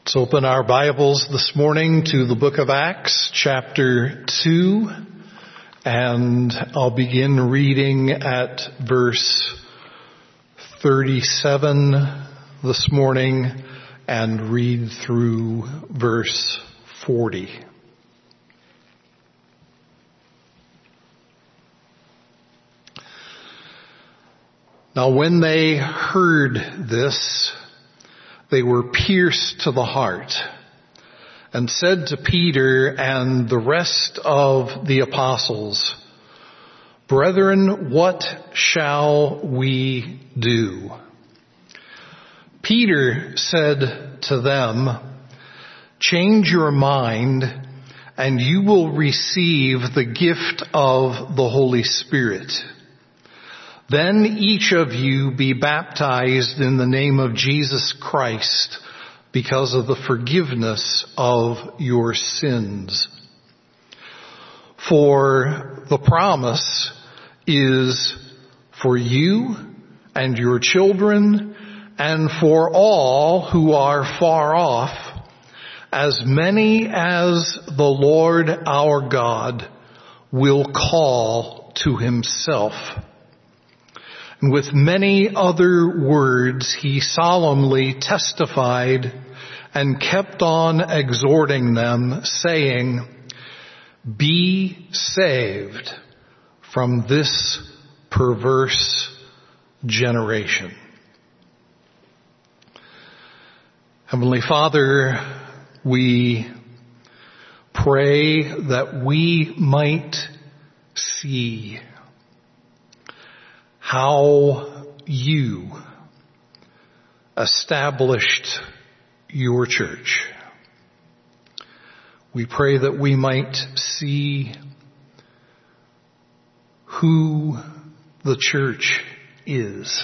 Let's open our Bibles this morning to the book of Acts, chapter 2, and I'll begin reading at verse 37 this morning and read through verse 40. Now when they heard this, they were pierced to the heart and said to Peter and the rest of the apostles, "Brethren, what shall we do?" Peter said to them, "Change your mind and you will receive the gift of the Holy Spirit. Then each of you be baptized in the name of Jesus Christ because of the forgiveness of your sins. For the promise is for you and your children and for all who are far off, as many as the Lord our God will call to himself." And with many other words, he solemnly testified and kept on exhorting them, saying, "Be saved from this perverse generation." Heavenly Father, we pray that we might see how you established your church. We pray that we might see who the church is.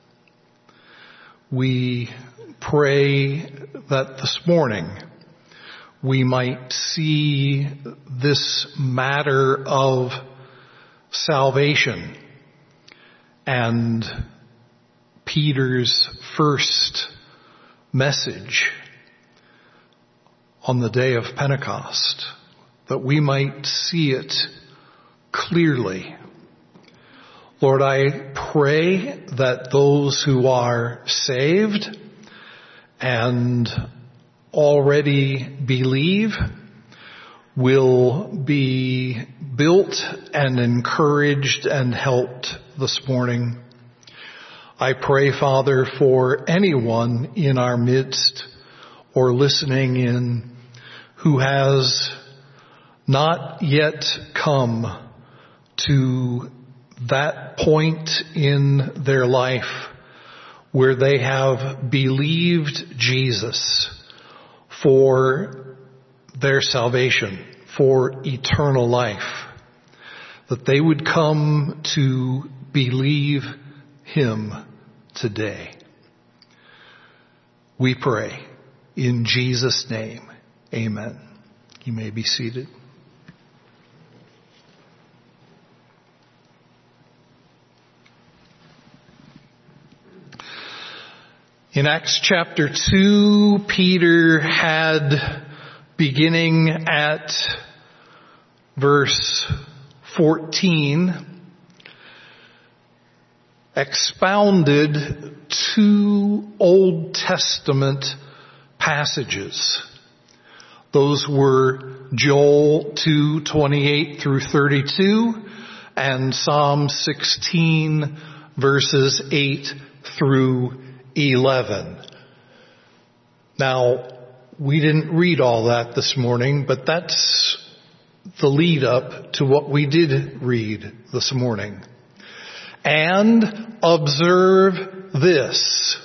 We pray that this morning we might see this matter of salvation and Peter's first message on the day of Pentecost, that we might see it clearly. Lord, I pray that those who are saved and already believe will be built and encouraged and helped this morning. I pray, Father, for anyone in our midst or listening in who has not yet come to that point in their life where they have believed Jesus for their salvation, for eternal life, that they would come to believe him today. We pray in Jesus' name. Amen. You may be seated. In Acts chapter 2, Peter had, beginning at verse 14, expounded two Old Testament passages. Those were Joel 2:28 through 32 and Psalm 16 verses 8 through 11. Now, we didn't read all that this morning, but that's the lead up to what we did read this morning. And observe this.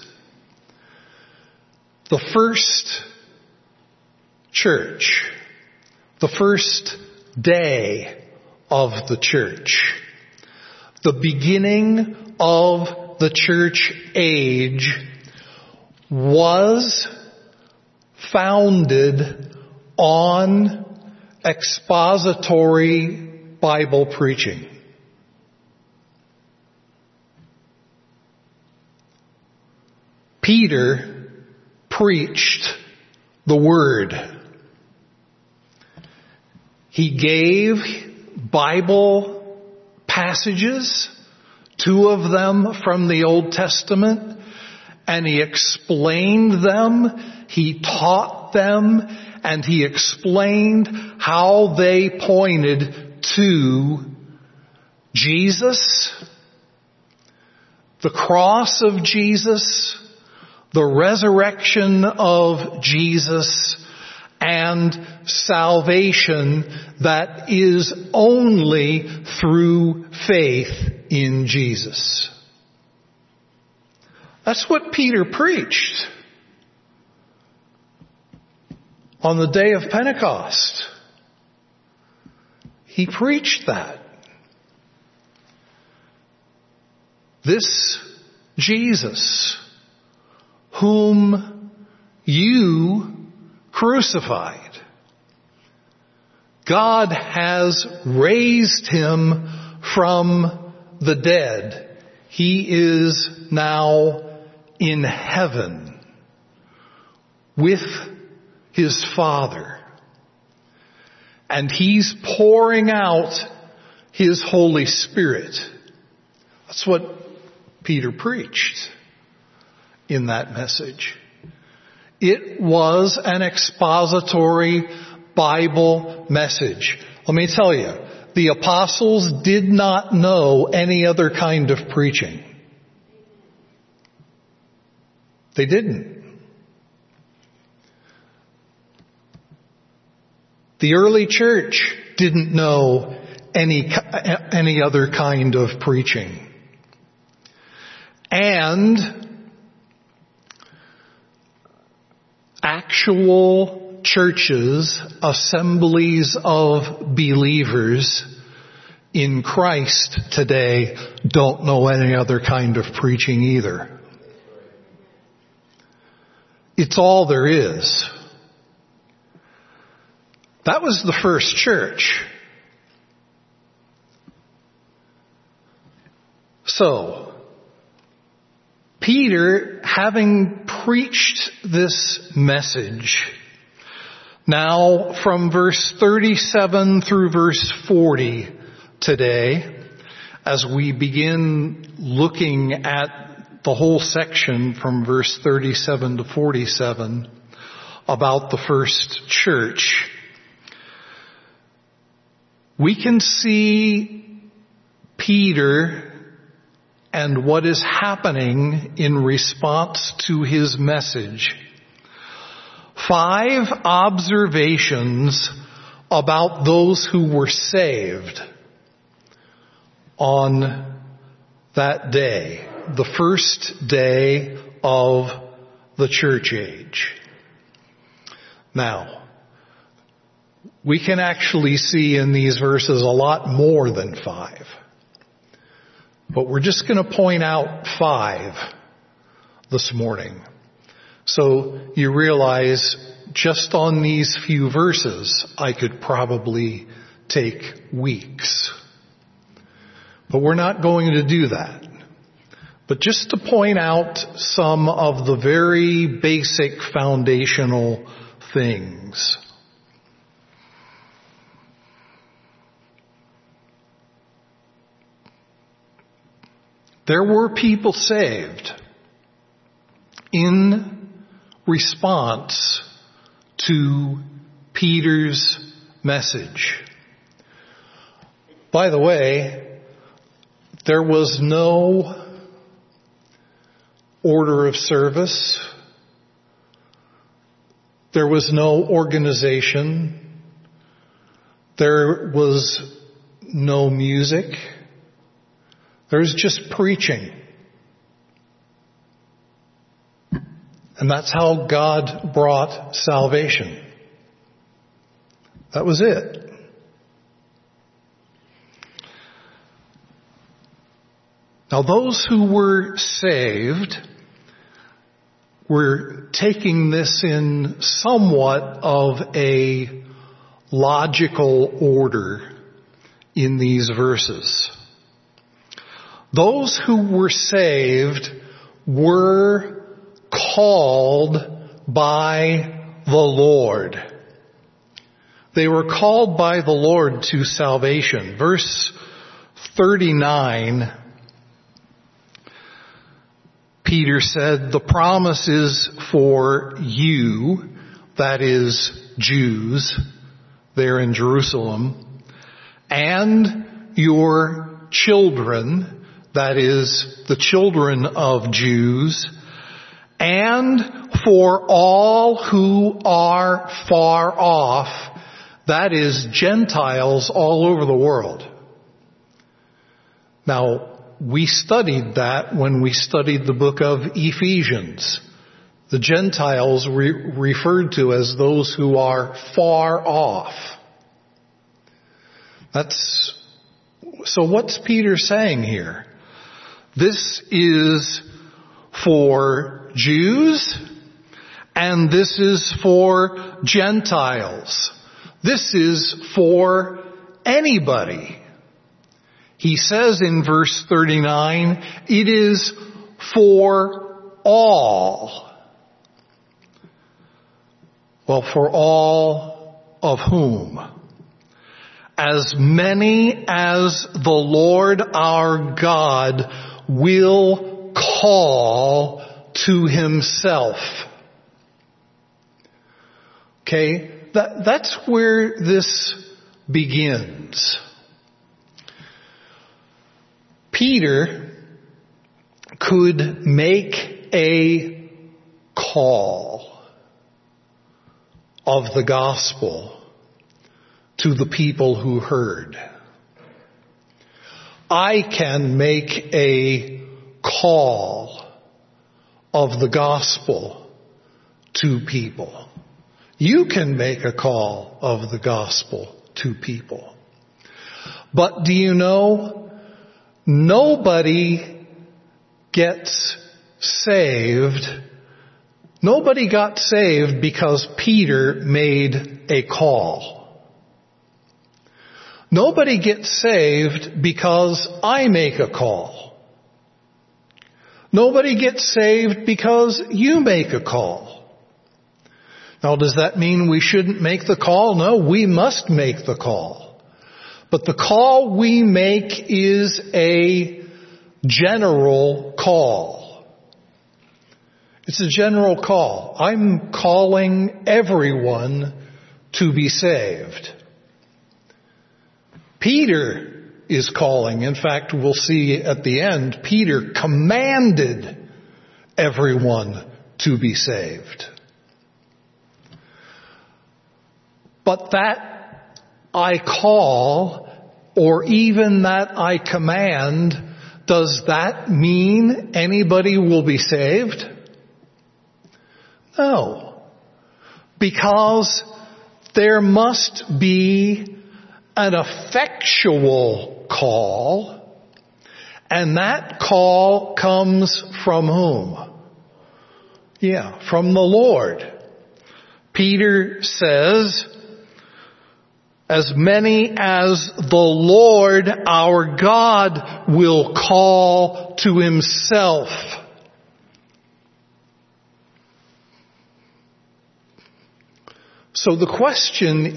The first church, the first day of the church, the beginning of the church age was founded on expository Bible preaching. Peter preached the Word. He gave Bible passages, 2 of them from the Old Testament, and he explained them, he taught them, and he explained how they pointed to Jesus, the cross of Jesus, the resurrection of Jesus, and salvation that is only through faith in Jesus. That's what Peter preached on the day of Pentecost. He preached that. This Jesus, whom you crucified, God has raised him from the dead. He is now in heaven with his Father. And he's pouring out his Holy Spirit. That's what Peter preached in that message. It was an expository Bible message. Let me tell you, the apostles did not know any other kind of preaching. They didn't. The early church didn't know any other kind of preaching. And actual churches, assemblies of believers in Christ today don't know any other kind of preaching either. It's all there is. That was the first church. So, Peter, having preached this message, now from verse 37 through verse 40 today, as we begin looking at the whole section from verse 37 to 47 about the first church, we can see Peter and what is happening in response to his message. 5 observations about those who were saved on that day, the first day of the church age. Now, we can actually see in these verses a lot more than 5. But we're just going to point out 5 this morning. So you realize just on these few verses, I could probably take weeks. But we're not going to do that. But just to point out some of the very basic foundational things. There were people saved in response to Peter's message. By the way, there was no order of service. There was no organization. There was no music. There's just preaching. And that's how God brought salvation. That was it. Now those who were saved were taking this in somewhat of a logical order in these verses. Those who were saved were called by the Lord. They were called by the Lord to salvation. Verse 39, Peter said, the promise is for you, that is Jews, there in Jerusalem, and your children, that is the children of Jews, and for all who are far off, that is Gentiles all over the world. Now, we studied that when we studied the book of Ephesians. The Gentiles referred to as those who are far off. So what's Peter saying here? This is for Jews and this is for Gentiles. This is for anybody. He says in verse 39, it is for all. Well, for all of whom? As many as the Lord our God will call to himself. Okay, that's where this begins. Peter could make a call of the gospel to the people who heard. I can make a call of the gospel to people. You can make a call of the gospel to people. But do you know, nobody gets saved. Nobody got saved because Peter made a call. Nobody gets saved because I make a call. Nobody gets saved because you make a call. Now, does that mean we shouldn't make the call? No, we must make the call. But the call we make is a general call. It's a general call. I'm calling everyone to be saved. Peter is calling. In fact, we'll see at the end, Peter commanded everyone to be saved. But that I call, or even that I command, does that mean anybody will be saved? No. Because there must be an effectual call, and that call comes from whom? From the Lord. Peter says, as many as the Lord our God will call to himself. So the question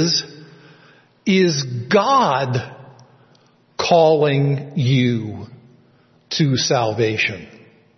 is God calling you to salvation?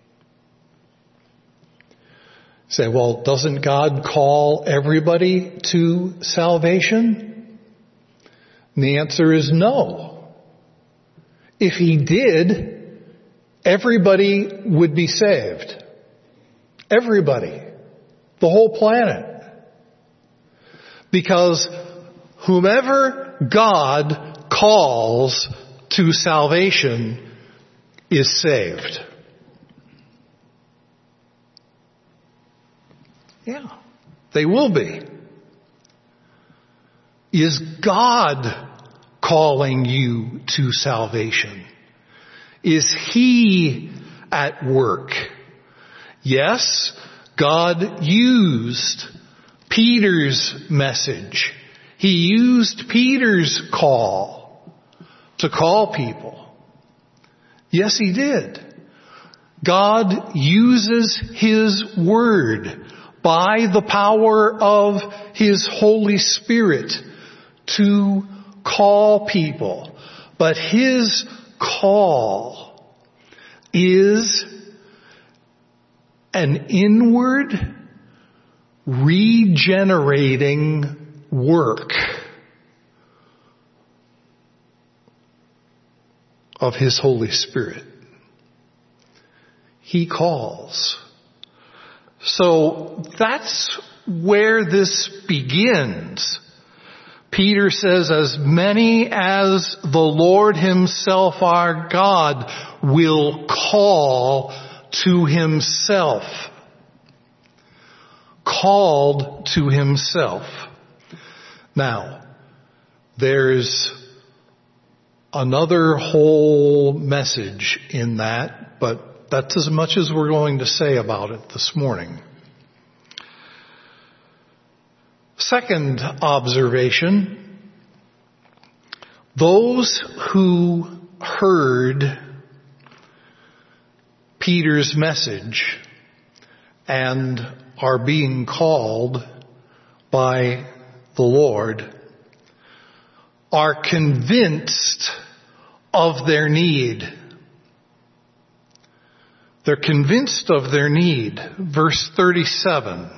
You say, well, doesn't God call everybody to salvation? And the answer is no. If he did, everybody would be saved. Everybody. The whole planet. Because whomever God calls to salvation is saved. Yeah, they will be. Is God calling you to salvation? Is he at work? Yes, God used Peter's message. He used Peter's call to call people. Yes, he did. God uses his word by the power of His Holy Spirit to call people. But His call is an inward, regenerating work of His Holy Spirit. He calls. So that's where this begins. Peter says, as many as the Lord Himself, our God, will call to Himself. Called to Himself. Now, there's another whole message in that, but that's as much as we're going to say about it this morning. Second observation, those who heard Peter's message and are being called by the Lord are convinced of their need. They're convinced of their need. Verse 37.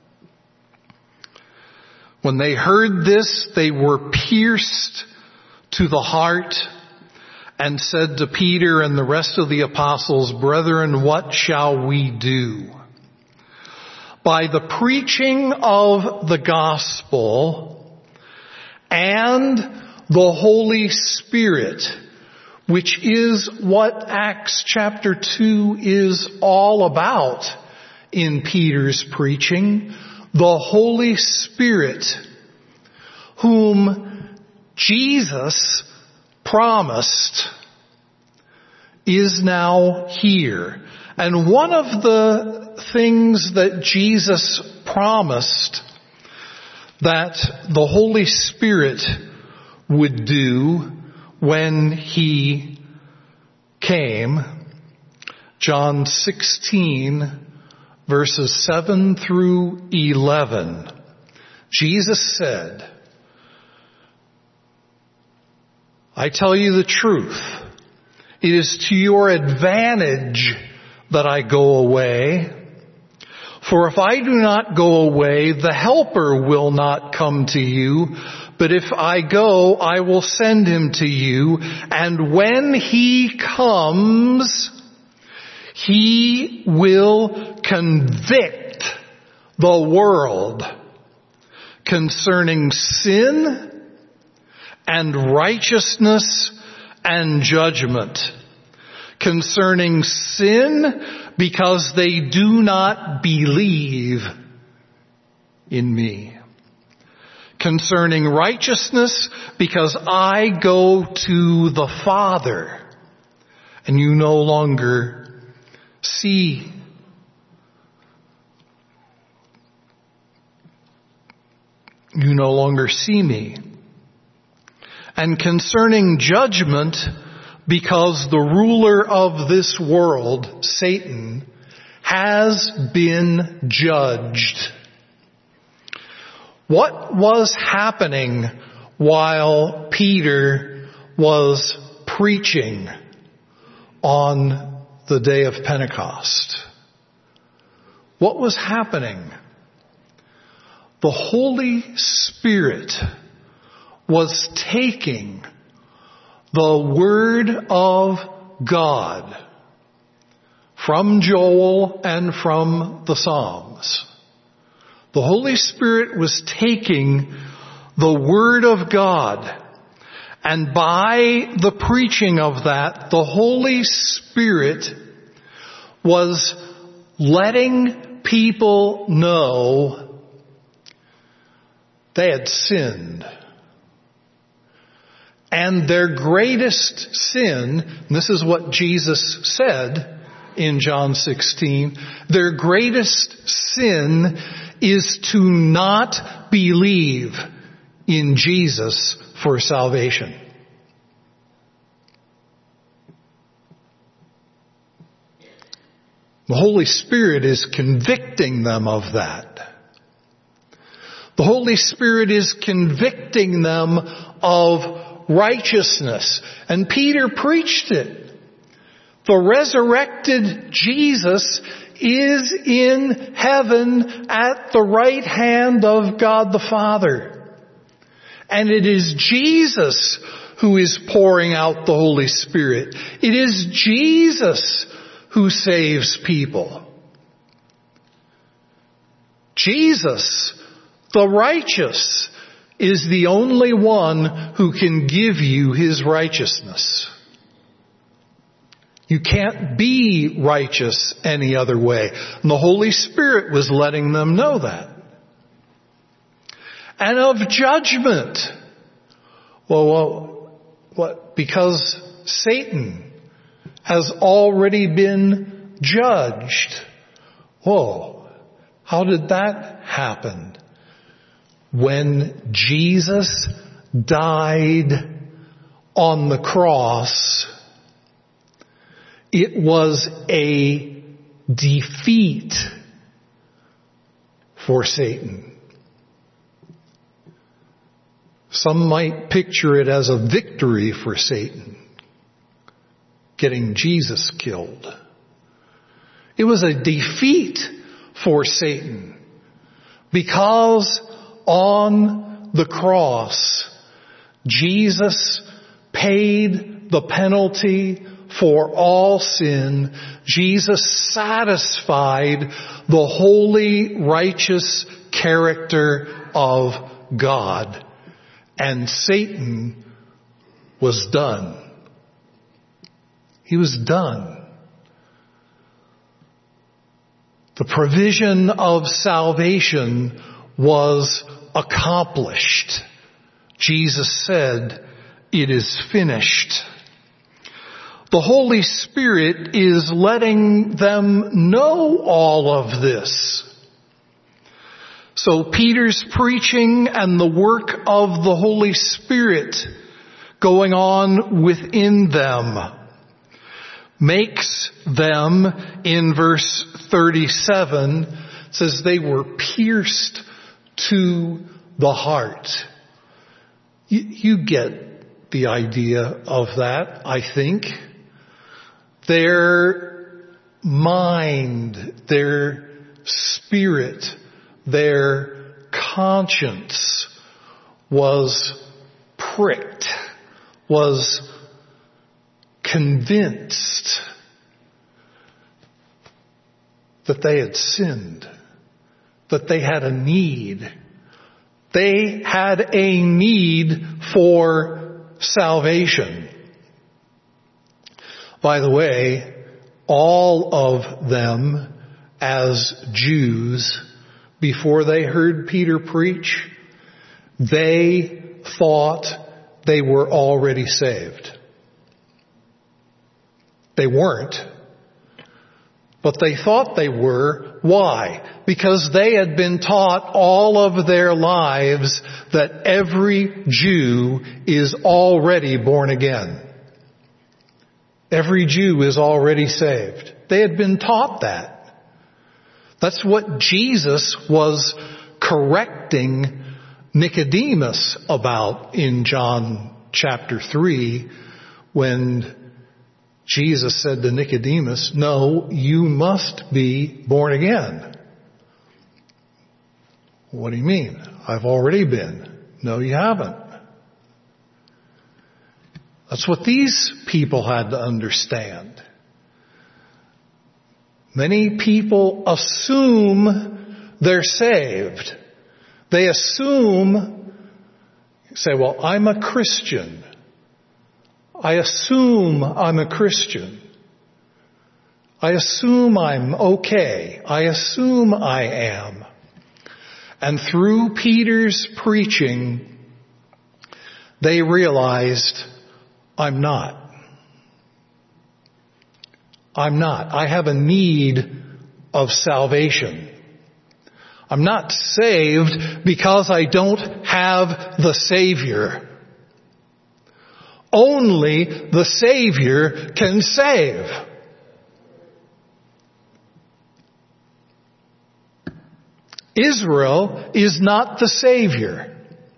When they heard this, they were pierced to the heart and said to Peter and the rest of the apostles, "Brethren, what shall we do?" By the preaching of the gospel and the Holy Spirit, which is what Acts chapter 2 is all about in Peter's preaching, the Holy Spirit, whom Jesus promised, is now here. And one of the things that Jesus promised that the Holy Spirit would do when He came, John 16, verses 7 through 11, Jesus said, "I tell you the truth. It is to your advantage that I go away. For if I do not go away, the Helper will not come to you. But if I go, I will send Him to you. And when He comes, He will convict the world concerning sin and righteousness and judgment. Concerning sin, because they do not believe in me. Concerning righteousness, because I go to the Father, and you no longer see me. And concerning judgment, because the ruler of this world, Satan, has been judged." What was happening while Peter was preaching on the day of Pentecost? What was happening? The Holy Spirit was taking the Word of God from Joel and from the Psalms. The Holy Spirit was taking the Word of God, and by the preaching of that, the Holy Spirit was letting people know they had sinned. And their greatest sin, and this is what Jesus said in John 16, their greatest sin is to not believe in Jesus for salvation. The Holy Spirit is convicting them of that. The Holy Spirit is convicting them of righteousness. And Peter preached it. The resurrected Jesus is in heaven at the right hand of God the Father. And it is Jesus who is pouring out the Holy Spirit. It is Jesus who saves people. Jesus, the righteous, is the only one who can give you His righteousness. You can't be righteous any other way. And the Holy Spirit was letting them know that. And of judgment. Well, what? Because Satan has already been judged. Whoa. How did that happen? When Jesus died on the cross, it was a defeat for Satan. Some might picture it as a victory for Satan, getting Jesus killed. It was a defeat for Satan because on the cross, Jesus paid the penalty for all sin. Jesus satisfied the holy, righteous character of God. And Satan was done. He was done. The provision of salvation was accomplished. Jesus said, "It is finished." The Holy Spirit is letting them know all of this. So Peter's preaching and the work of the Holy Spirit going on within them makes them, in verse 37, says they were pierced to the heart. You get the idea of that, I think. Their mind, their spirit, their conscience was pricked, was convinced that they had sinned, that they had a need. They had a need for salvation. By the way, all of them as Jews, before they heard Peter preach, they thought they were already saved. They weren't. But they thought they were. Why? Because they had been taught all of their lives that every Jew is already born again. Every Jew is already saved. They had been taught that. That's what Jesus was correcting Nicodemus about in John chapter 3, when Jesus said to Nicodemus, "No, you must be born again." What do you mean? I've already been. No, you haven't. That's what these people had to understand. Many people assume they're saved. They assume, say, well, I'm a Christian. I assume I'm a Christian. I assume I'm okay. I assume I am. And through Peter's preaching, they realized, I'm not. I'm not. I have a need of salvation. I'm not saved because I don't have the Savior. Only the Savior can save. Israel is not the Savior.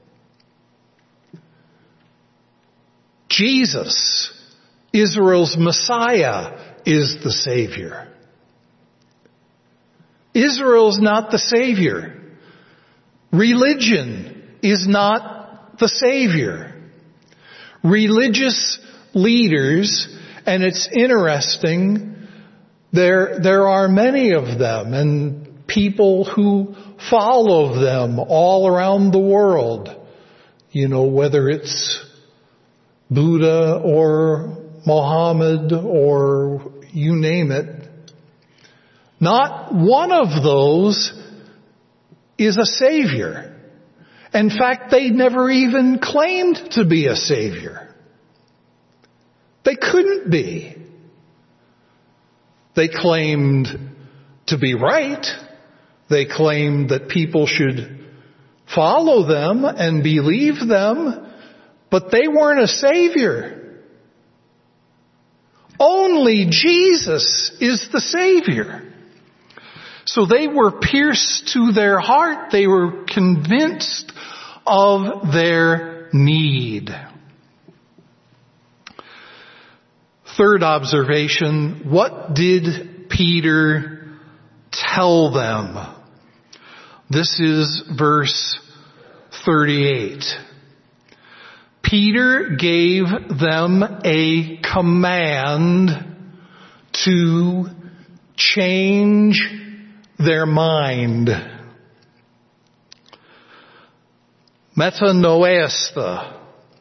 Jesus, Israel's Messiah, is the Savior. Israel's not the Savior. Religion is not the Savior. Religious leaders, and it's interesting, there are many of them, and people who follow them all around the world. You know, whether it's Buddha or Mohammed or you name it. Not one of those is a savior. In fact, they never even claimed to be a savior. They couldn't be. They claimed to be right. They claimed that people should follow them and believe them, but they weren't a savior. Only Jesus is the Savior. So they were pierced to their heart. They were convinced of their need. Third observation, what did Peter tell them? This is verse 38. Peter gave them a command to change their mind. Metanoeista.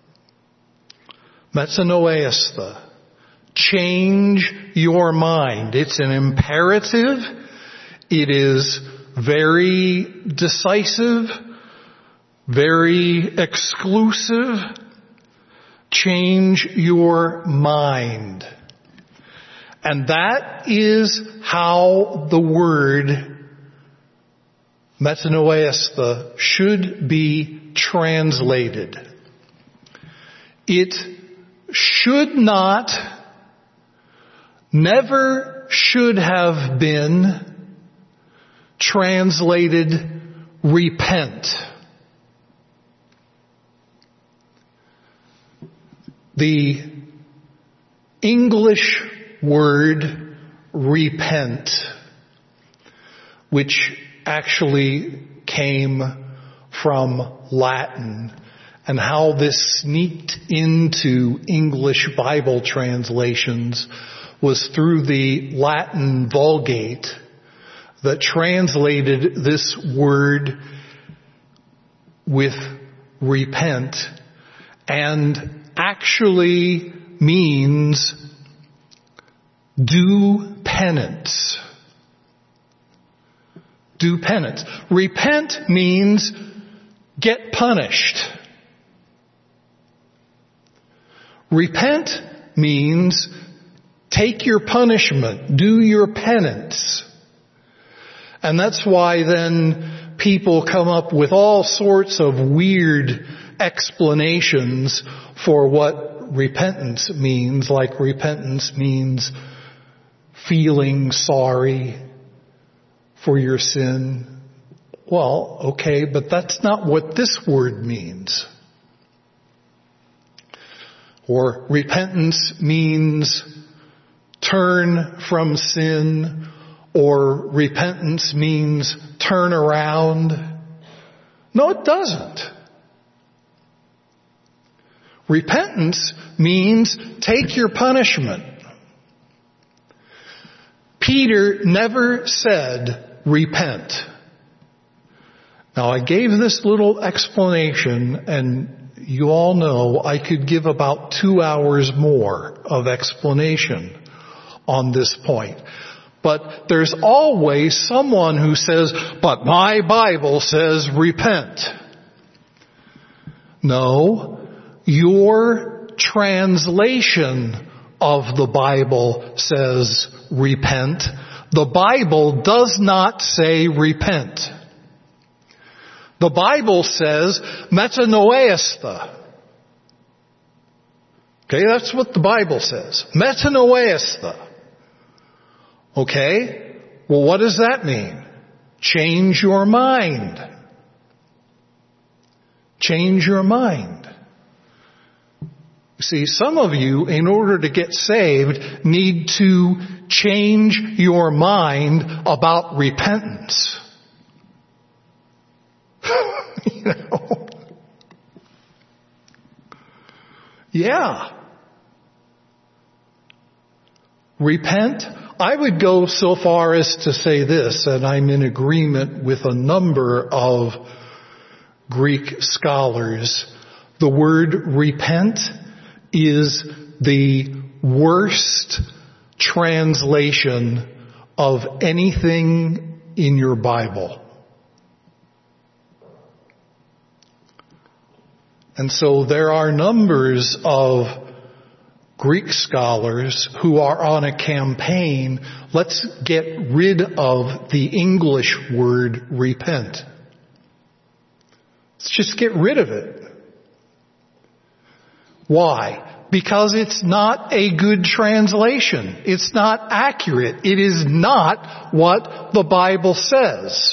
Metanoeista. Change your mind. It's an imperative. It is very decisive, very exclusive. Change your mind. And that is how the word metanoeista should be translated. It should not, never should have been translated repent. The English word repent, which actually came from Latin, and how this sneaked into English Bible translations was through the Latin Vulgate that translated this word with repent and actually means do penance. Do penance. Repent means get punished. Repent means take your punishment, do your penance. And that's why then people come up with all sorts of weird explanations for what repentance means, like repentance means feeling sorry for your sin. Well, okay, but that's not what this word means. Or repentance means turn from sin, or repentance means turn around. No, it doesn't. Repentance means take your punishment. Peter never said repent. Now, I gave this little explanation, and you all know I could give about 2 hours more of explanation on this point. But there's always someone who says, but my Bible says repent. No, your translation of the Bible says repent. The Bible does not say repent. The Bible says metanoeista. Okay, that's what the Bible says. Metanoeista. Okay, well, what does that mean? Change your mind. Change your mind. See, some of you, in order to get saved, need to change your mind about repentance. You know? Yeah. Repent. I would go so far as to say this, and I'm in agreement with a number of Greek scholars. The word repent is the worst translation of anything in your Bible. And so there are numbers of Greek scholars who are on a campaign, let's get rid of the English word repent. Let's just get rid of it. Why? Because it's not a good translation. It's not accurate. It is not what the Bible says.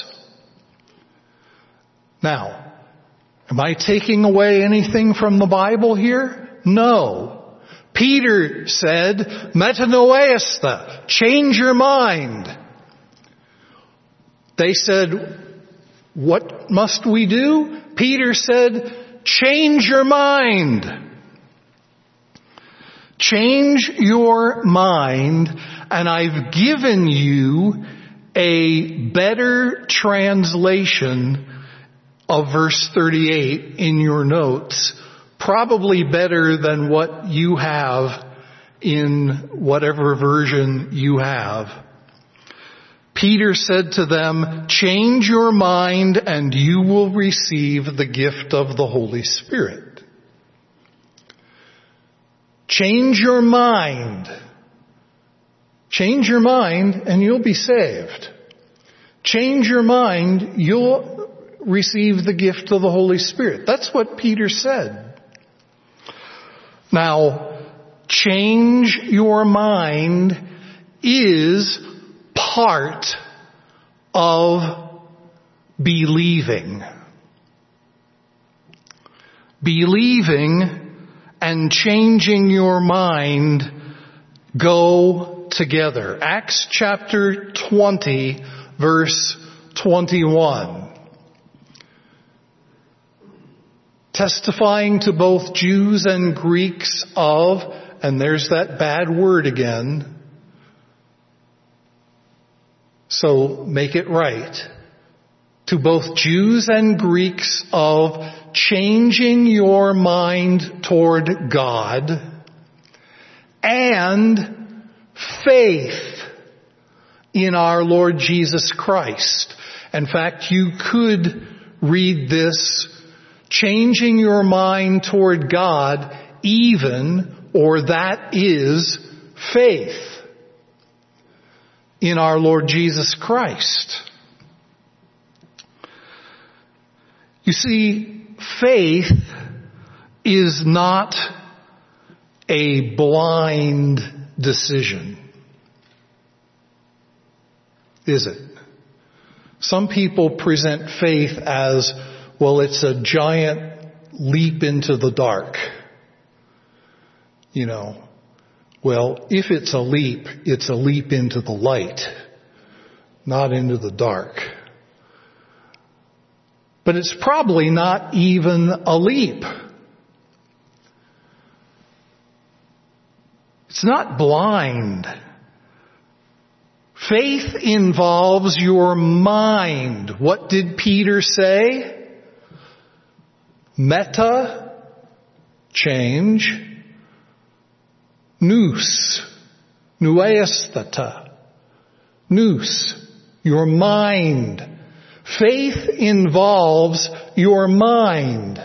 Now, am I taking away anything from the Bible here? No. Peter said, metanoeista, change your mind. They said, what must we do? Peter said, change your mind. Change your mind, and I've given you a better translation of verse 38 in your notes, probably better than what you have in whatever version you have. Peter said to them, change your mind and you will receive the gift of the Holy Spirit. Change your mind. Change your mind and you'll be saved. Change your mind, you'll receive the gift of the Holy Spirit. That's what Peter said. Now, change your mind is part of believing. Believing and changing your mind go together. Acts chapter 20, verse 21. Testifying to both Jews and Greeks of, and there's that bad word again, so make it right, to both Jews and Greeks of changing your mind toward God and faith in our Lord Jesus Christ. In fact, you could read this, changing your mind toward God, even, or that is, faith in our Lord Jesus Christ. You see, faith is not a blind decision, is it? Some people present faith as, well, it's a giant leap into the dark. You know, well, if it's a leap into the light, not into the dark. But it's probably not even a leap. It's not blind. Faith involves your mind. What did Peter say? Meta, change. Nous, nuestata. Nous, your mind. Faith involves your mind.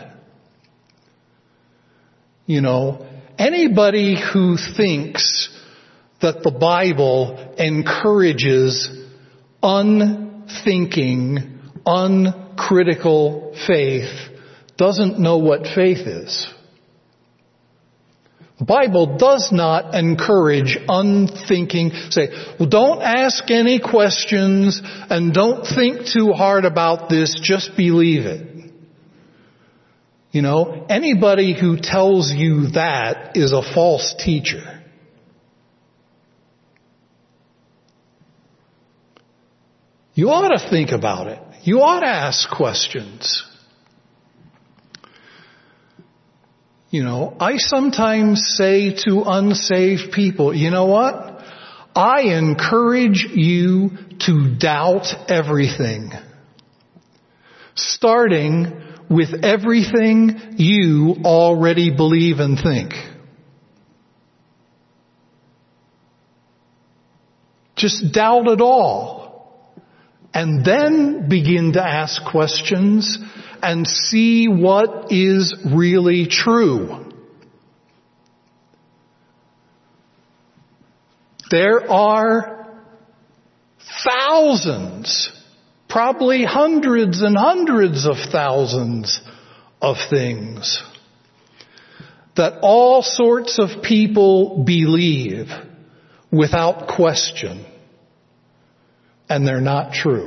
You know, anybody who thinks that the Bible encourages unthinking, uncritical faith doesn't know what faith is. The The Bible does not encourage unthinking. Say, well, don't ask any questions and don't think too hard about this. Just believe it. You know, anybody who tells you that is a false teacher. You ought to think about it. You ought to ask questions. You know, I sometimes say to unsaved people, you know what? I encourage you to doubt everything. Starting with everything you already believe and think. Just doubt it all. And then begin to ask questions and see what is really true. There are thousands, probably hundreds and hundreds of thousands of things that all sorts of people believe without question, and they're not true.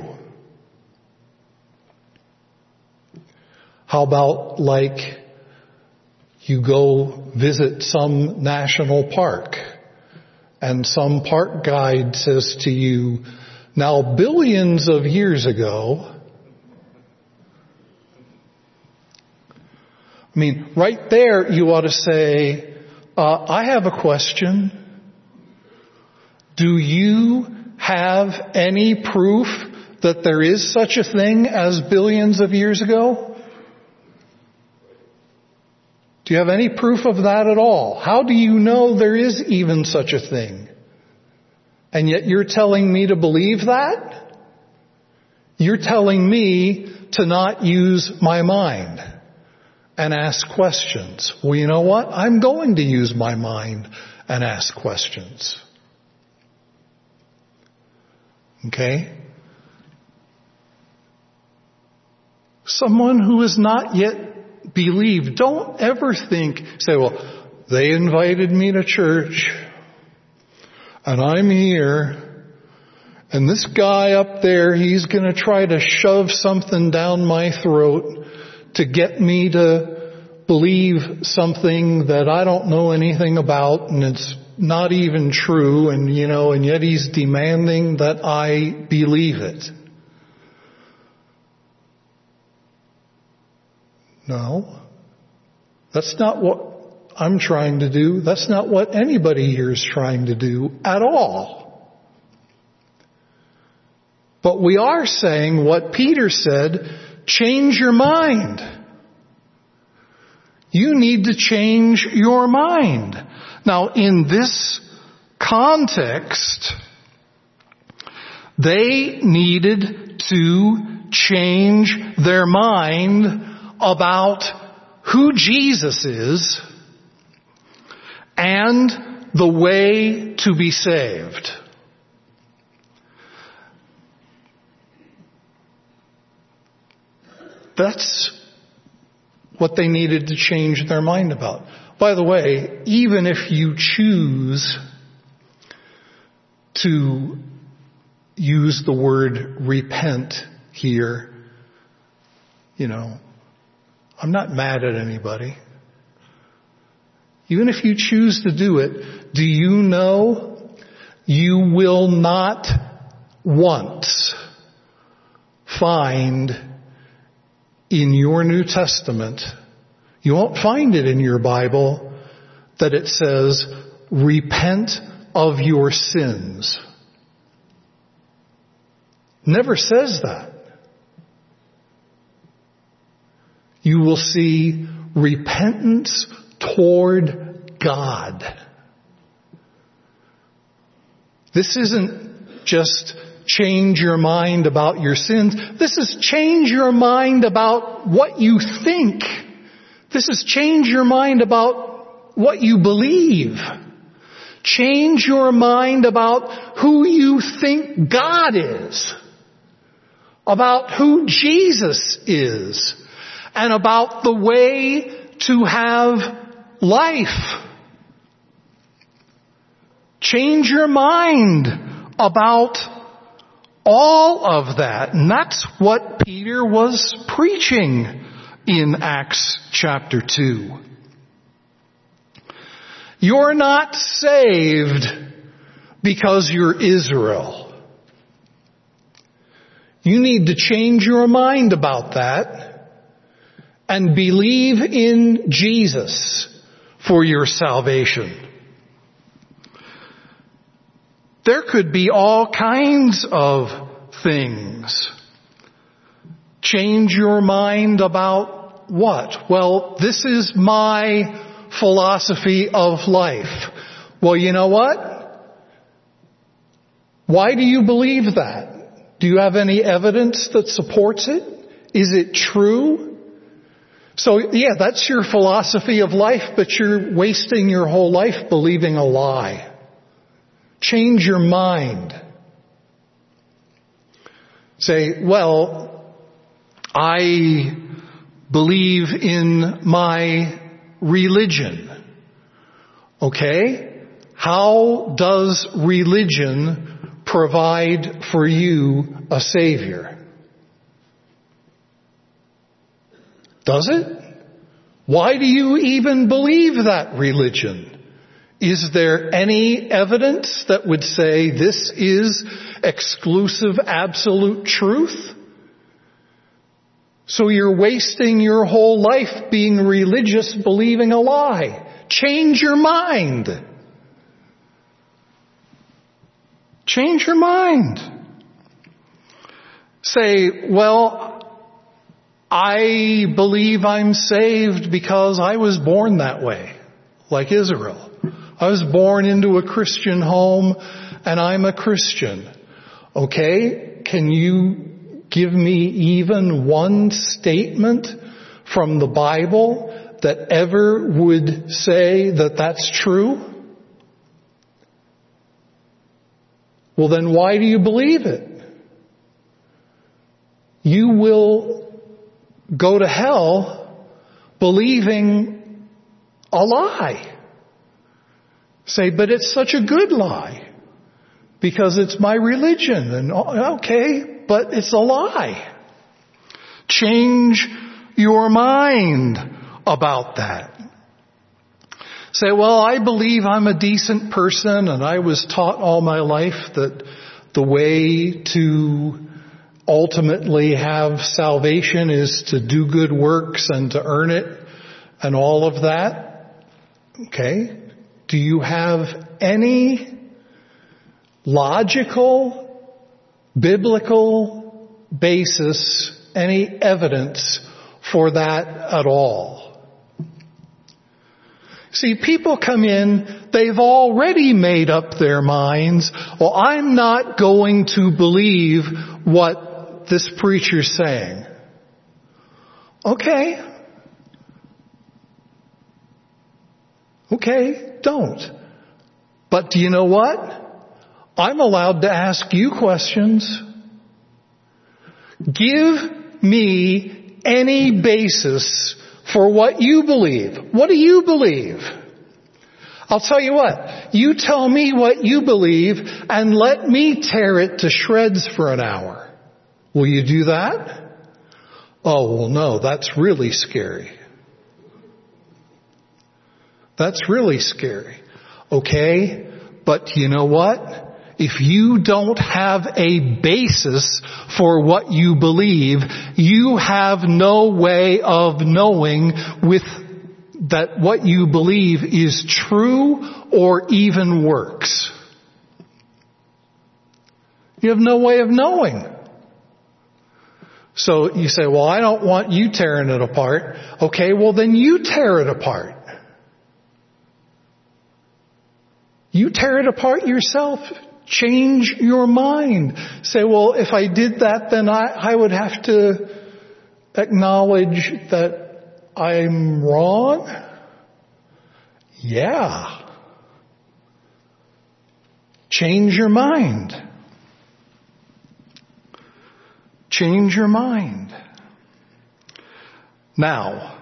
How about like you go visit some national park and some park guide says to you, now billions of years ago, I mean, right there you ought to say, I have a question. Do you have any proof that there is such a thing as billions of years ago? Do you have any proof of that at all? How do you know there is even such a thing? And yet you're telling me to believe that? You're telling me to not use my mind and ask questions. Well, you know what? I'm going to use my mind and ask questions. Okay? Someone who has not yet believed, don't ever say, well, they invited me to church and I'm here and this guy up there, he's going to try to shove something down my throat to get me to believe something that I don't know anything about and it's not even true, and yet he's demanding that I believe it. No, that's not what I'm trying to do. That's not what anybody here is trying to do at all. But we are saying what Peter said, change your mind. You need to change your mind. Now, in this context, they needed to change their mind about who Jesus is and the way to be saved. That's what they needed to change their mind about. By the way, even if you choose to use the word repent here, I'm not mad at anybody. Even if you choose to do it, do you know you will not once find in your New Testament, you won't find it in your Bible, that it says, repent of your sins. Never says that. You will see repentance toward God. This isn't just change your mind about your sins. This is change your mind about what you think. This is change your mind about what you believe. Change your mind about who you think God is. About who Jesus is. And about the way to have life. Change your mind about all of that. And that's what Peter was preaching in Acts chapter 2. You're not saved because you're Israel. You need to change your mind about that and believe in Jesus for your salvation. There could be all kinds of things. Change your mind about what? Well, this is my philosophy of life. Well, you know what? Why do you believe that? Do you have any evidence that supports it? Is it true? So, yeah, that's your philosophy of life, but you're wasting your whole life believing a lie. Change your mind. Say, well, I believe in my religion. Okay? How does religion provide for you a Savior? Does it? Why do you even believe that religion? Is there any evidence that would say this is exclusive, absolute truth? So you're wasting your whole life being religious, believing a lie. Change your mind. Change your mind. Say, well, I believe I'm saved because I was born that way, like Israel. I was born into a Christian home and I'm a Christian. Okay, can you give me even one statement from the Bible that ever would say that that's true? Well, then why do you believe it? You will go to hell believing a lie. Say, but it's such a good lie because it's my religion. And okay, but it's a lie. Change your mind about that. Say, well, I believe I'm a decent person and I was taught all my life that the way to ultimately have salvation is to do good works and to earn it and all of that. Okay. Do you have any logical, biblical basis, any evidence for that at all? See, people come in, they've already made up their minds. Well, I'm not going to believe what this preacher's saying. Okay. Okay, don't. But do you know what? I'm allowed to ask you questions. Give me any basis for what you believe. What do you believe? I'll tell you what. You tell me what you believe and let me tear it to shreds for an hour. Will you do that? Oh, well, no, that's really scary. That's really scary. Okay? But you know what? If you don't have a basis for what you believe, you have no way of knowing with that what you believe is true or even works. You have no way of knowing. So you say, well, I don't want you tearing it apart. Okay, well then you tear it apart. You tear it apart yourself. Change your mind. Say, well, if I did that, then I would have to acknowledge that I'm wrong. Yeah. Change your mind. Change your mind. Now,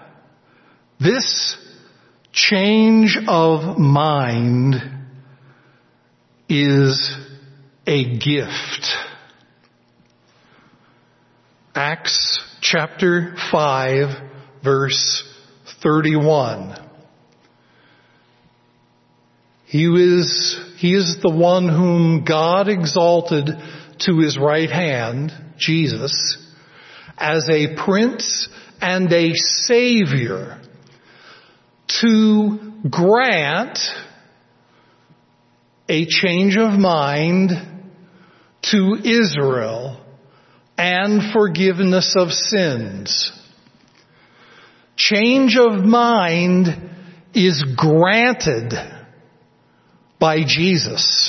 this change of mind is a gift. Acts chapter 5, verse 31. He is the one whom God exalted to his right hand, Jesus, as a prince and a savior to grant a change of mind to Israel and forgiveness of sins. Change of mind is granted by Jesus.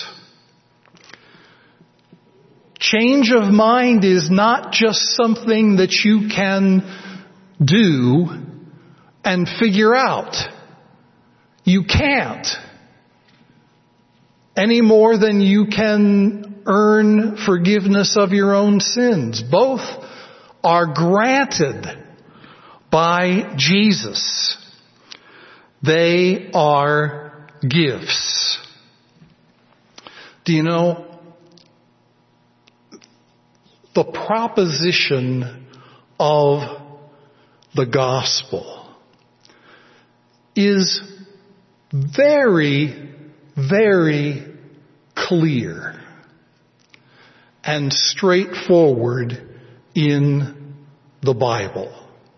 Change of mind is not just something that you can do and figure out. You can't. Any more than you can earn forgiveness of your own sins. Both are granted by Jesus. They are gifts. Do you know, the proposition of the gospel is very, very clear and straightforward in the Bible.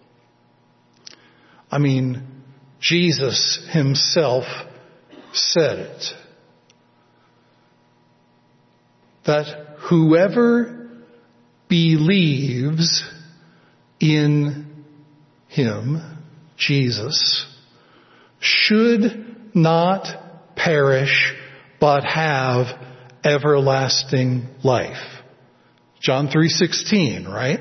I mean, Jesus himself said it. That whoever believes in him, Jesus, should not perish but have everlasting life. John 3:16, right?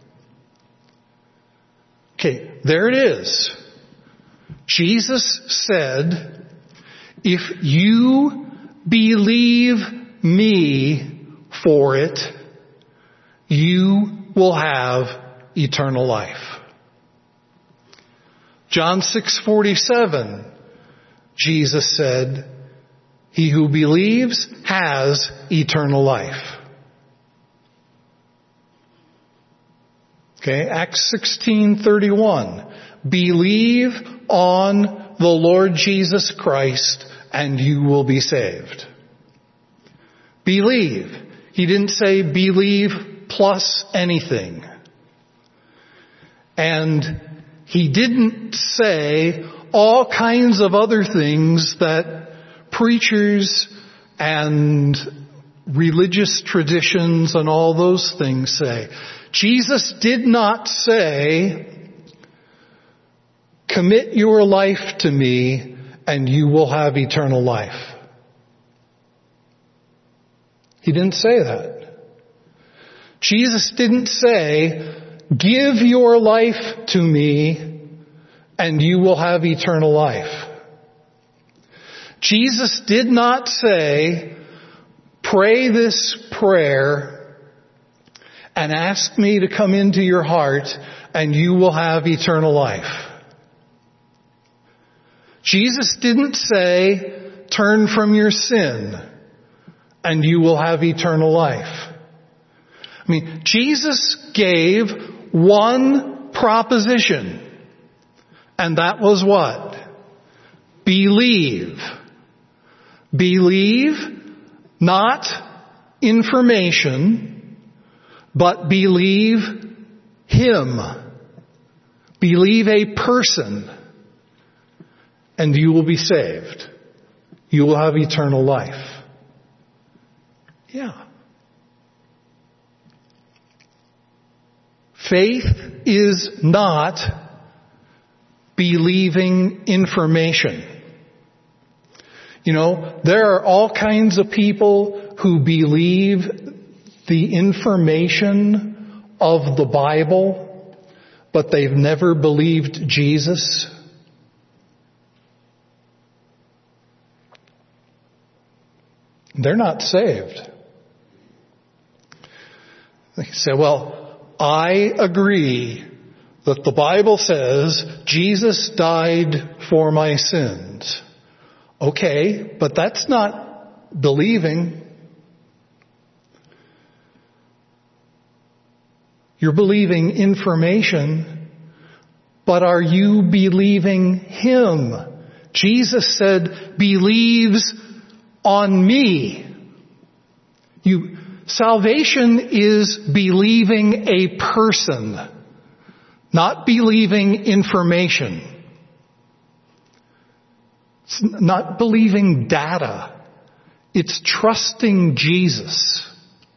Okay, there it is. Jesus said, if you believe me for it, you will have eternal life. John 6:47, Jesus said, he who believes has eternal life. Okay, Acts 16:31, believe on the Lord Jesus Christ and you will be saved. Believe. He didn't say believe plus anything. And he didn't say all kinds of other things that preachers and religious traditions and all those things say. Jesus did not say, commit your life to me and you will have eternal life. He didn't say that. Jesus didn't say, give your life to me and you will have eternal life. Jesus did not say, pray this prayer and ask me to come into your heart and you will have eternal life. Jesus didn't say, turn from your sin and you will have eternal life. I mean, Jesus gave one proposition, and that was what? Believe. Believe, not information, but believe him. Believe a person, and you will be saved. You will have eternal life. Yeah. Faith is not believing information. You know, there are all kinds of people who believe the information of the Bible, but they've never believed Jesus. They're not saved. They say, well, I agree that the Bible says Jesus died for my sins. Okay, but that's not believing. You're believing information, but are you believing Him? Jesus said, believes on me. Salvation is believing a person, not believing information. It's not believing data. It's trusting Jesus.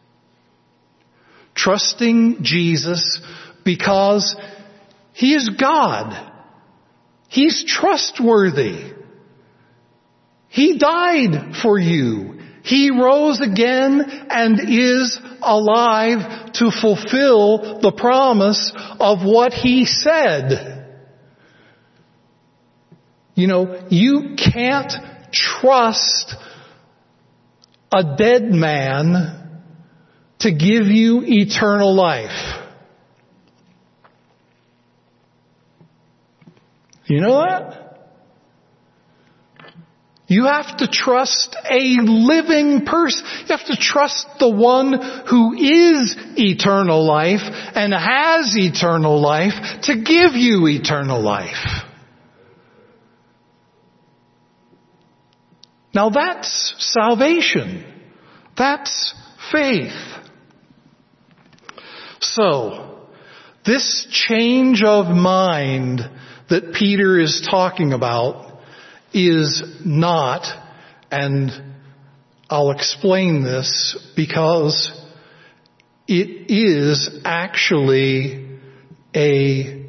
Trusting Jesus because He is God. He's trustworthy. He died for you. He rose again and is alive to fulfill the promise of what He said. You know, you can't trust a dead man to give you eternal life. You know that? You have to trust a living person. You have to trust the one who is eternal life and has eternal life to give you eternal life. Now that's salvation. That's faith. So, this change of mind that Peter is talking about is not, and I'll explain this, because it is actually a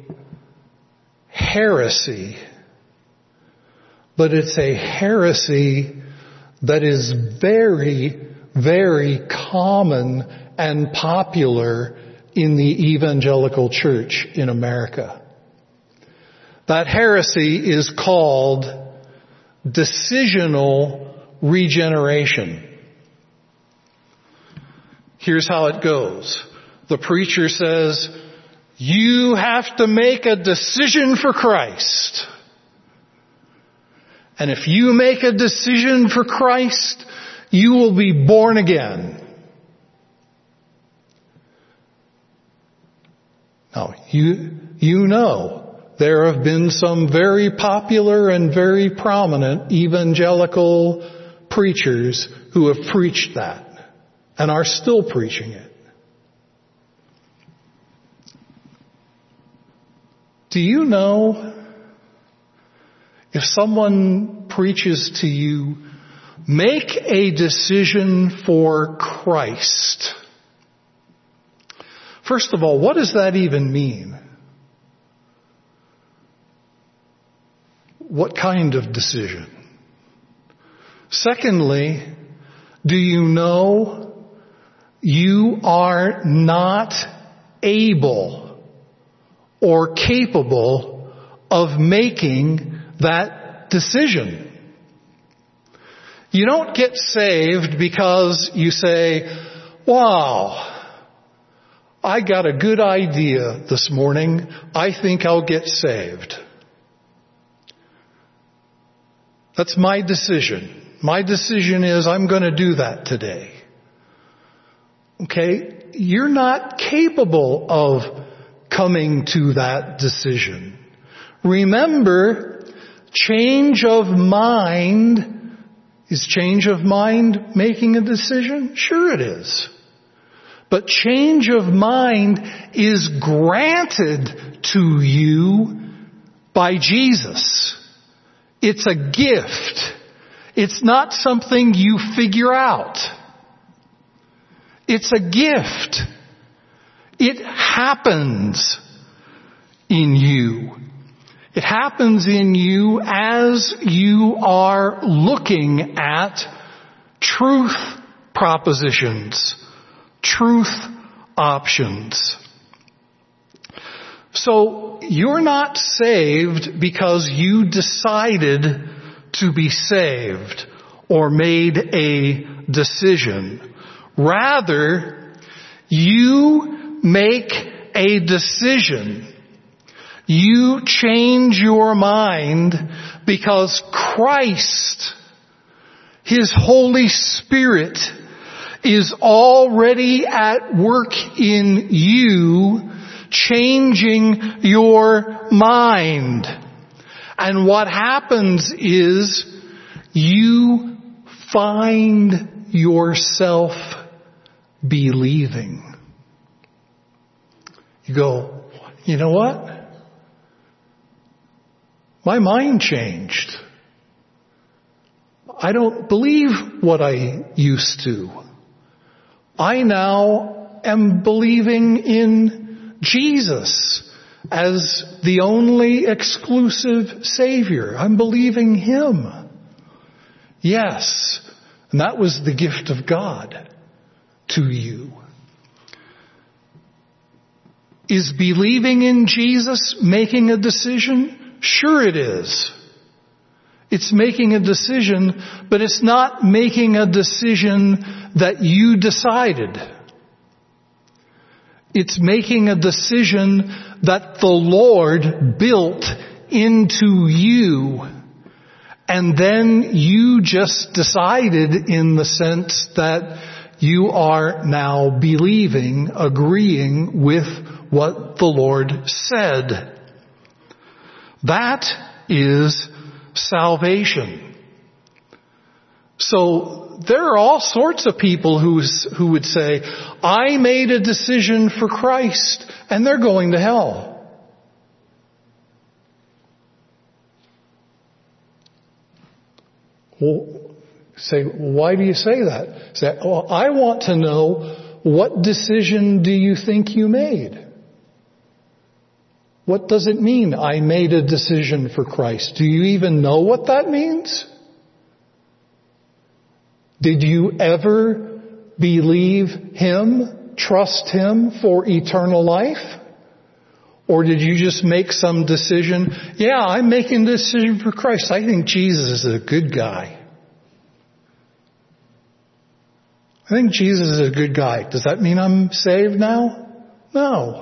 heresy. But it's a heresy that is very, very common and popular in the evangelical church in America. That heresy is called decisional regeneration. Here's how it goes. The preacher says, you have to make a decision for Christ. And if you make a decision for Christ, you will be born again. Now, you know, there have been some very popular and very prominent evangelical preachers who have preached that and are still preaching it. Do you know, if someone preaches to you, make a decision for Christ? First of all, what does that even mean? What kind of decision? Secondly, do you know you are not able or capable of making that decision? You don't get saved because you say, wow, I got a good idea this morning. I think I'll get saved. That's my decision. My decision is I'm going to do that today. Okay? You're not capable of coming to that decision. Remember, change of mind. Is change of mind making a decision? Sure it is. But change of mind is granted to you by Jesus. It's a gift. It's not something you figure out. It's a gift. It happens in you. It happens in you as you are looking at truth propositions, truth options. So you're not saved because you decided to be saved or made a decision. Rather, you make a decision. You change your mind because Christ, His Holy Spirit is already at work in you, changing your mind. And what happens is you find yourself believing. You go, you know what? My mind changed. I don't believe what I used to. I now am believing in Jesus as the only exclusive Savior. I'm believing Him. Yes. And that was the gift of God to you. Is believing in Jesus making a decision? Sure it is. It's making a decision, but it's not making a decision that you decided. It's making a decision that the Lord built into you. And then you just decided in the sense that you are now believing, agreeing with what the Lord said. That is salvation. So there are all sorts of people who would say, I made a decision for Christ, and they're going to hell. Well, say, why do you say that? Say, well, I want to know, what decision do you think you made? What does it mean, I made a decision for Christ? Do you even know what that means? Did you ever believe Him, trust Him for eternal life? Or did you just make some decision? Yeah, I'm making a decision for Christ. I think Jesus is a good guy. I think Jesus is a good guy. Does that mean I'm saved now? No.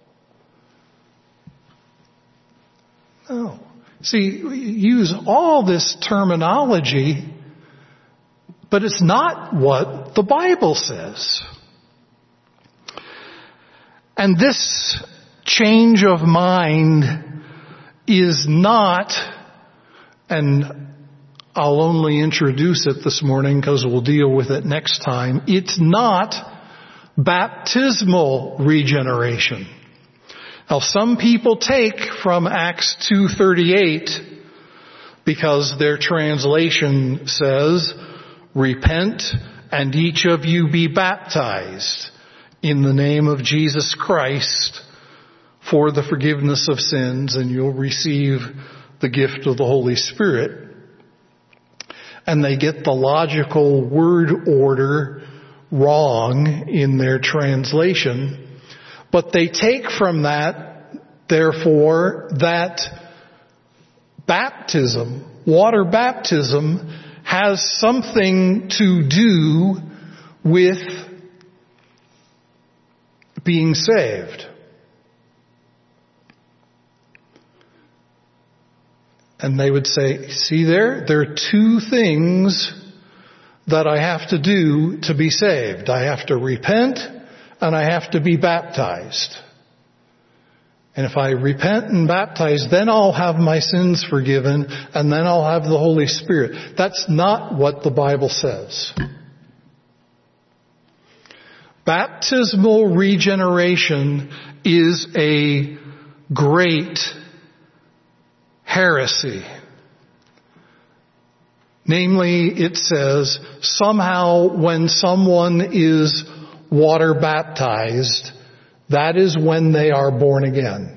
No. See, we use all this terminology, but it's not what the Bible says. And this change of mind is not, and I'll only introduce it this morning because we'll deal with it next time, it's not baptismal regeneration. Now, some people take from Acts 2:38 because their translation says, repent and each of you be baptized in the name of Jesus Christ for the forgiveness of sins, and you'll receive the gift of the Holy Spirit. And they get the logical word order wrong in their translation. But they take from that, therefore, that baptism, water baptism, has something to do with being saved. And they would say, see there are two things that I have to do to be saved. I have to repent and I have to be baptized. And if I repent and baptize, then I'll have my sins forgiven and then I'll have the Holy Spirit. That's not what the Bible says. Baptismal regeneration is a great heresy. Namely, it says somehow when someone is water baptized, that is when they are born again.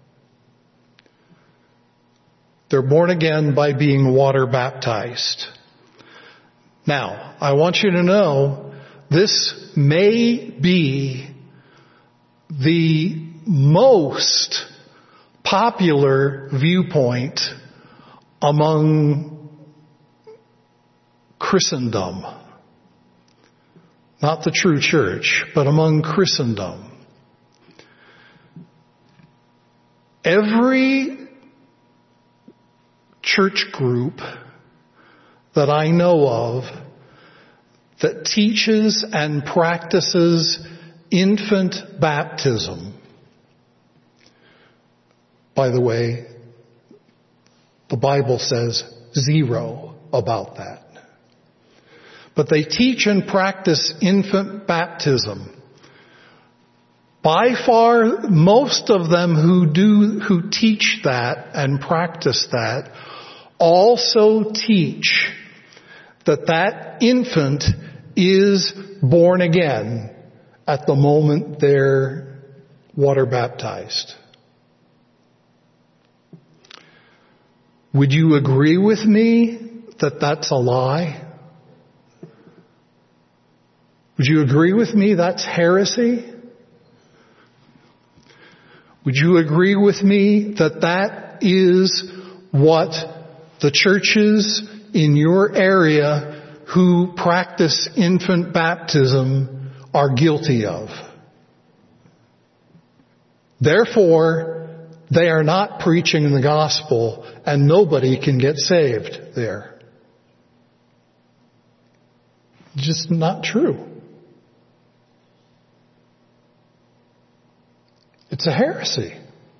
They're born again by being water baptized. Now, I want you to know this may be the most popular viewpoint among Christendom. Not the true church, but among Christendom. Every church group that I know of that teaches and practices infant baptism. By the way, the Bible says 0 about that. But they teach and practice infant baptism. By far, most of them who teach that and practice that also teach that infant is born again at the moment they're water baptized. Would you agree with me that that's a lie? Would you agree with me that's heresy? Would you agree with me that is what the churches in your area who practice infant baptism are guilty of? Therefore, they are not preaching the gospel and nobody can get saved there. Just not true. It's a heresy.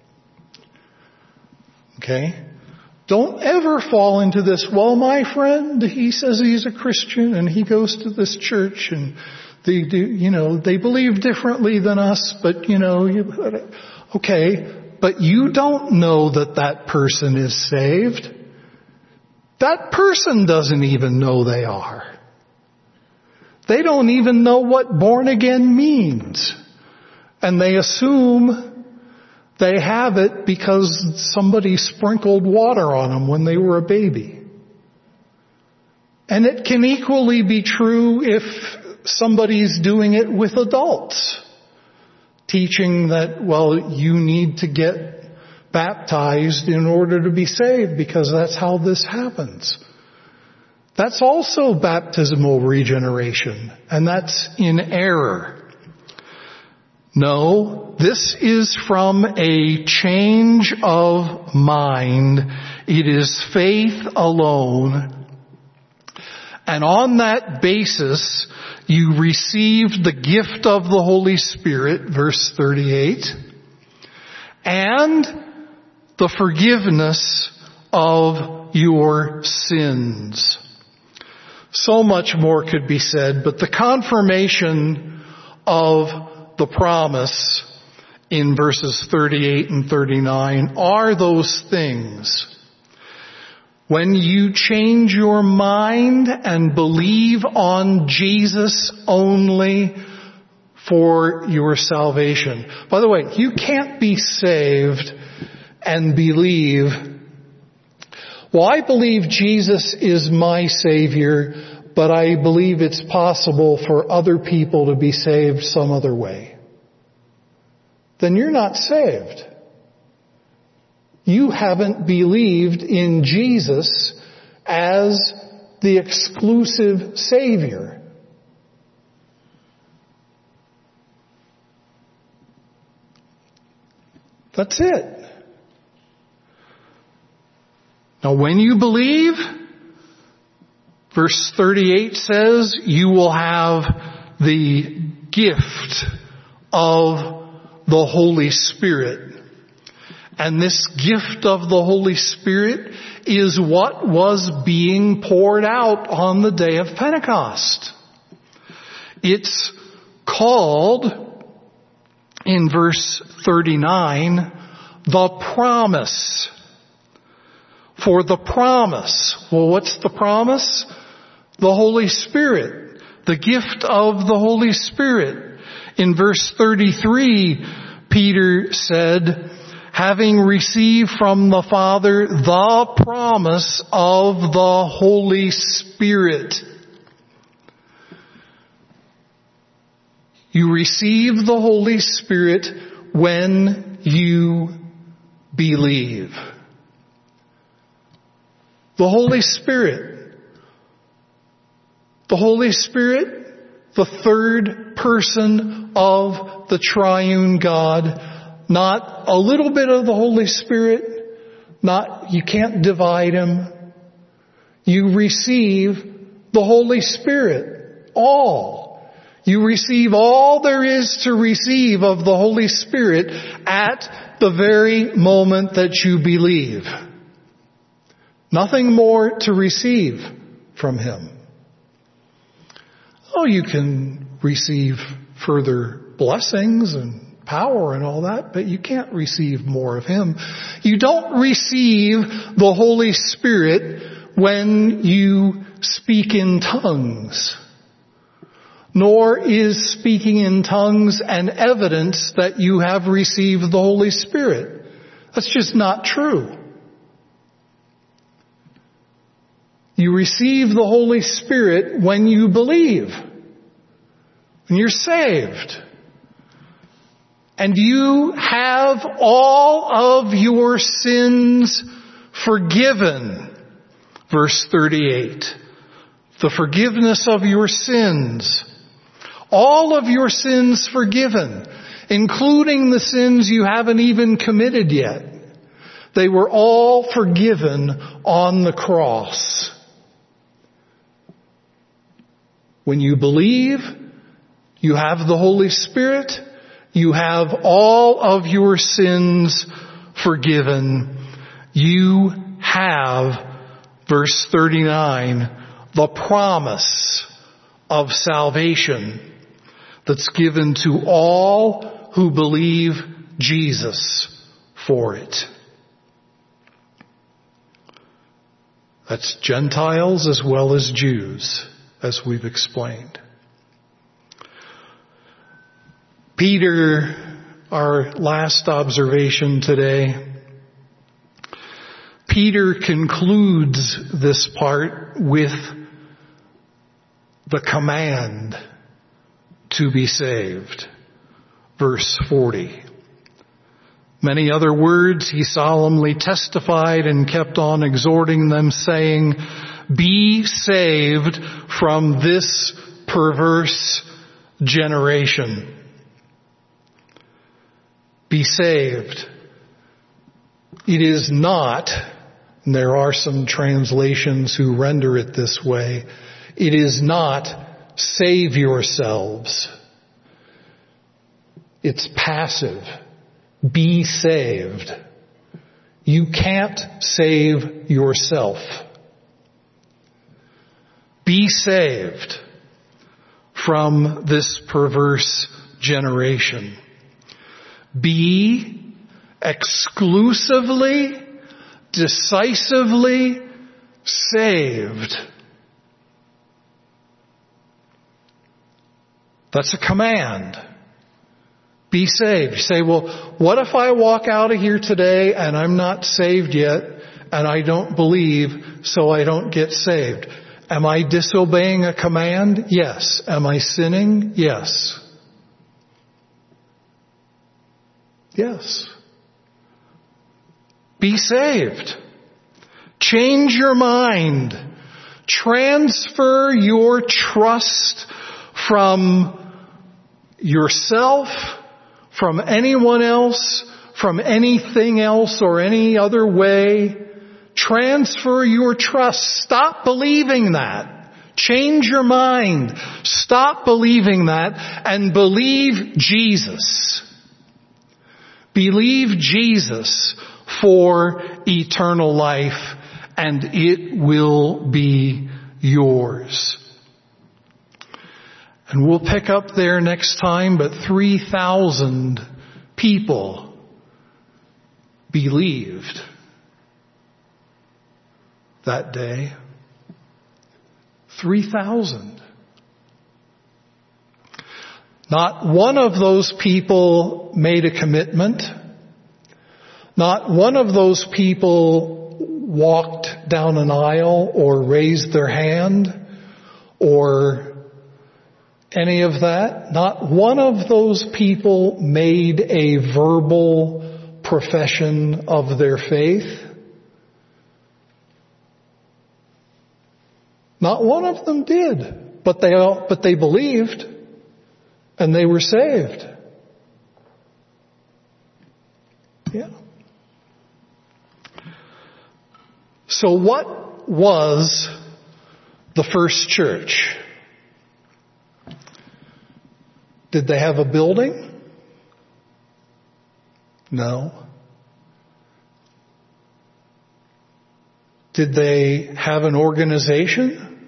Okay? Don't ever fall into this, well, my friend, he says he's a Christian and he goes to this church and they do, they believe differently than us, but okay, but you don't know that person is saved. That person doesn't even know they are. They don't even know what born again means. And they assume they have it because somebody sprinkled water on them when they were a baby. And it can equally be true if somebody's doing it with adults. Teaching that, well, you need to get baptized in order to be saved because that's how this happens. That's also baptismal regeneration, and that's in error. No, this is from a change of mind. It is faith alone. And on that basis, you receive the gift of the Holy Spirit, verse 38, and the forgiveness of your sins. So much more could be said, but the confirmation of the promise in verses 38 and 39 are those things. When you change your mind and believe on Jesus only for your salvation. By the way, you can't be saved and believe, well, I believe Jesus is my Savior, but I believe it's possible for other people to be saved some other way. Then you're not saved. You haven't believed in Jesus as the exclusive Savior. That's it. Now when you believe, verse 38 says, you will have the gift of the Holy Spirit. And this gift of the Holy Spirit is what was being poured out on the day of Pentecost. It's called, in verse 39, the promise. For the promise. Well, what's the promise? The Holy Spirit. The gift of the Holy Spirit. In verse 33, Peter said, having received from the Father the promise of the Holy Spirit. You receive the Holy Spirit when you believe. The Holy Spirit. The Holy Spirit, the third person of the triune God. Not a little bit of the Holy Spirit. You can't divide Him. you receive the Holy Spirit. All. You receive all there is to receive of the Holy Spirit at the very moment that you believe. Nothing more to receive from Him. Oh, you can receive further blessings and power and all that, but you can't receive more of Him. You don't receive the Holy Spirit when you speak in tongues. Nor is speaking in tongues an evidence that you have received the Holy Spirit. That's just not true. You receive the Holy Spirit when you believe. When you're saved. And you have all of your sins forgiven. Verse 38. The forgiveness of your sins. All of your sins forgiven, including the sins you haven't even committed yet. They were all forgiven on the cross. When you believe, you have the Holy Spirit, you have all of your sins forgiven. You have, verse 39, the promise of salvation that's given to all who believe Jesus for it. That's Gentiles as well as Jews, as we've explained. Peter, our last observation today, Peter concludes this part with the command to be saved. Verse 40. Many other words he solemnly testified and kept on exhorting them, saying, be saved from this perverse generation. Be saved. It is not, and there are some translations who render it this way, it is not save yourselves. It's passive. Be saved. You can't save yourself. Be saved from this perverse generation. Be exclusively, decisively saved. That's a command. Be saved. You say, well, what if I walk out of here today and I'm not saved yet and I don't believe, so I don't get saved? Am I disobeying a command? Yes. Am I sinning? Yes. Yes. Be saved. Change your mind. Transfer your trust from yourself, from anyone else, from anything else or any other way. Transfer your trust. Stop believing that. Change your mind. Stop believing that and believe Jesus. Believe Jesus for eternal life, and it will be yours. And we'll pick up there next time, but 3,000 people believed that day. 3,000. Not one of those people made a commitment. Not one of those people walked down an aisle or raised their hand or any of that. Not one of those people made a verbal profession of their faith. Not one of them did, but they believed and they were saved. Yeah. So what was the first church. Did they have a building? No. Did they have an organization?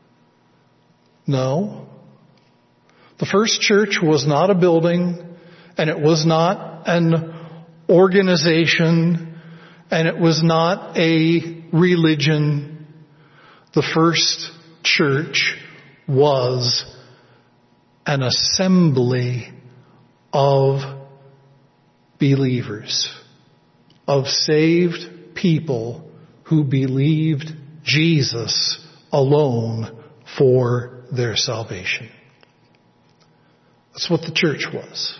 No. The first church was not a building, and it was not an organization, and it was not a religion. The first church was an assembly of believers, of saved people who believed Jesus alone for their salvation. That's what the church was.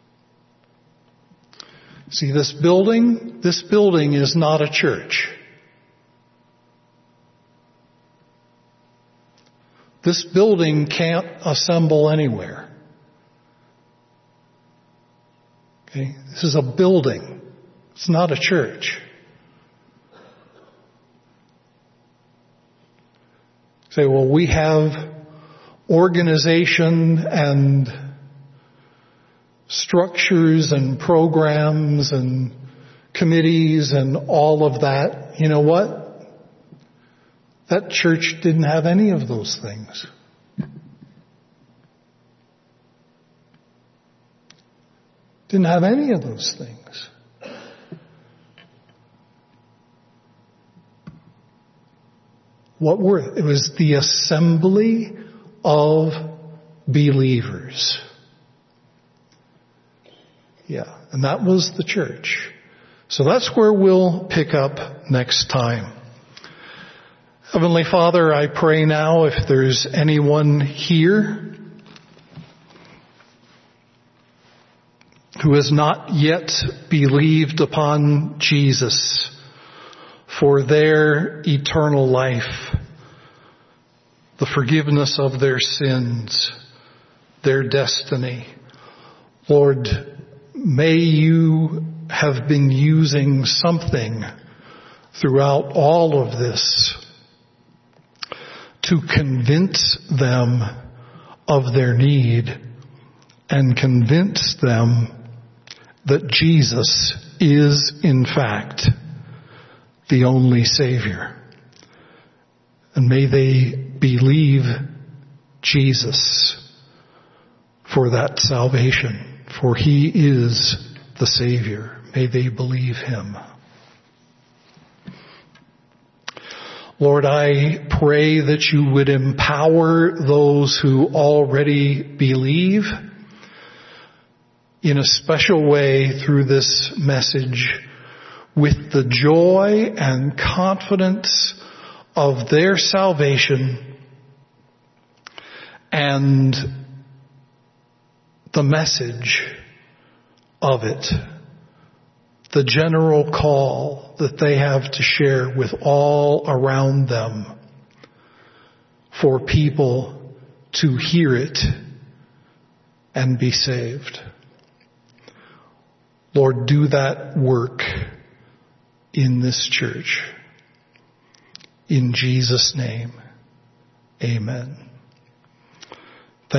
See, this building is not a church. This building can't assemble anywhere. Okay? This is a building. It's not a church. Say, well, we have organization and structures and programs and committees and all of that. You know what? That church didn't have any of those things. Didn't have any of those things. What were it? It was the assembly of believers. Yeah, and that was the church. So that's where we'll pick up next time. Heavenly Father, I pray now if there's anyone here who has not yet believed upon Jesus for their eternal life, the forgiveness of their sins, their destiny. Lord, may you have been using something throughout all of this to convince them of their need and convince them that Jesus is, in fact, the only Savior. And may they believe Jesus for that salvation, for He is the Savior. May they believe Him. Lord, I pray that you would empower those who already believe in a special way through this message with the joy and confidence of their salvation and the message of it, the general call that they have to share with all around them for people to hear it and be saved. Lord, do that work in this church. In Jesus' name, amen.